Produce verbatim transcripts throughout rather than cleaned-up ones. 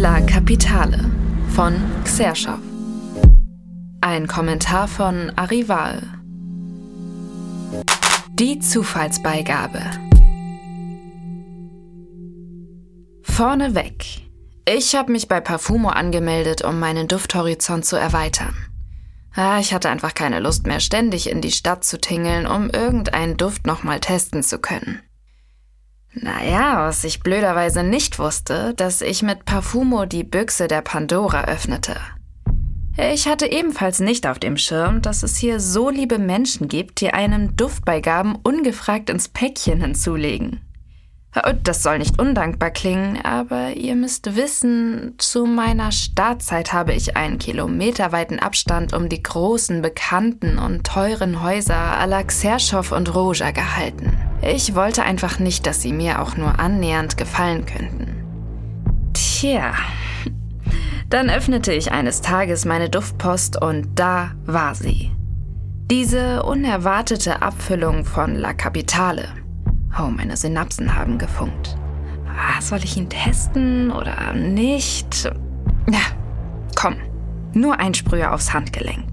La Capitale von Xershov. Ein Kommentar von Arival. Die Zufallsbeigabe. Vorneweg. Ich habe mich bei Parfumo angemeldet, um meinen Dufthorizont zu erweitern. Ah, ich hatte einfach keine Lust mehr, ständig in die Stadt zu tingeln, um irgendeinen Duft nochmal testen zu können. Naja, was ich blöderweise nicht wusste, dass ich mit Parfumo die Büchse der Pandora öffnete. Ich hatte ebenfalls nicht auf dem Schirm, dass es hier so liebe Menschen gibt, die einem Duftbeigaben ungefragt ins Päckchen hinzulegen. Das soll nicht undankbar klingen, aber ihr müsst wissen, zu meiner Startzeit habe ich einen kilometerweiten Abstand um die großen, bekannten und teuren Häuser à la Xershov und Roja gehalten. Ich wollte einfach nicht, dass sie mir auch nur annähernd gefallen könnten. Tja, dann öffnete ich eines Tages meine Duftpost und da war sie. Diese unerwartete Abfüllung von La Capitale. Oh, meine Synapsen haben gefunkt. Ah, soll ich ihn testen oder nicht? Ja, komm, nur ein Sprüher aufs Handgelenk.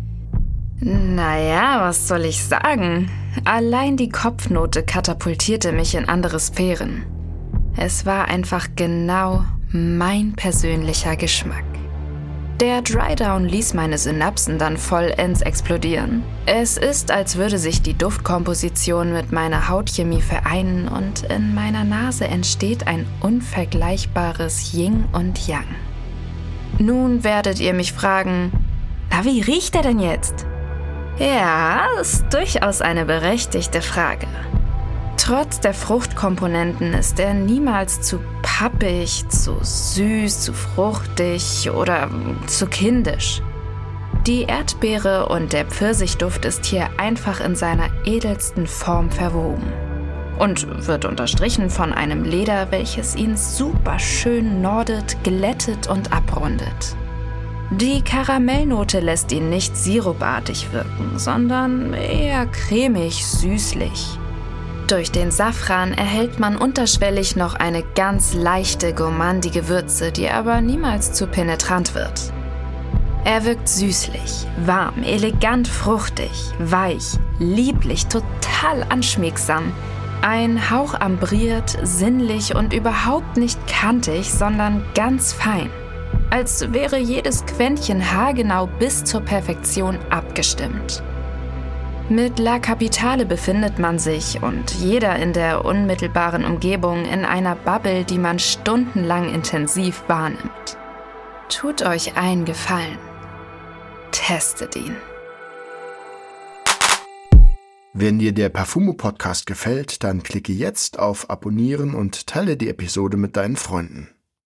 Naja, was soll ich sagen? Allein die Kopfnote katapultierte mich in andere Sphären. Es war einfach genau mein persönlicher Geschmack. Der Drydown ließ meine Synapsen dann vollends explodieren. Es ist, als würde sich die Duftkomposition mit meiner Hautchemie vereinen und in meiner Nase entsteht ein unvergleichbares Yin und Yang. Nun werdet ihr mich fragen, na, wie riecht er denn jetzt? Ja, ist durchaus eine berechtigte Frage. Trotz der Fruchtkomponenten ist er niemals zu pappig, zu süß, zu fruchtig oder zu kindisch. Die Erdbeere und der Pfirsichduft ist hier einfach in seiner edelsten Form verwoben und wird unterstrichen von einem Leder, welches ihn super schön nordet, glättet und abrundet. Die Karamellnote lässt ihn nicht sirupartig wirken, sondern eher cremig-süßlich. Durch den Safran erhält man unterschwellig noch eine ganz leichte, gourmandige Würze, die aber niemals zu penetrant wird. Er wirkt süßlich, warm, elegant fruchtig, weich, lieblich, total anschmiegsam, ein Hauch ambriert, sinnlich und überhaupt nicht kantig, sondern ganz fein. Als wäre jedes Quäntchen haargenau bis zur Perfektion abgestimmt. Mit La Capitale befindet man sich und jeder in der unmittelbaren Umgebung in einer Bubble, die man stundenlang intensiv wahrnimmt. Tut euch einen Gefallen. Testet ihn. Wenn dir der Parfumo-Podcast gefällt, dann klicke jetzt auf Abonnieren und teile die Episode mit deinen Freunden.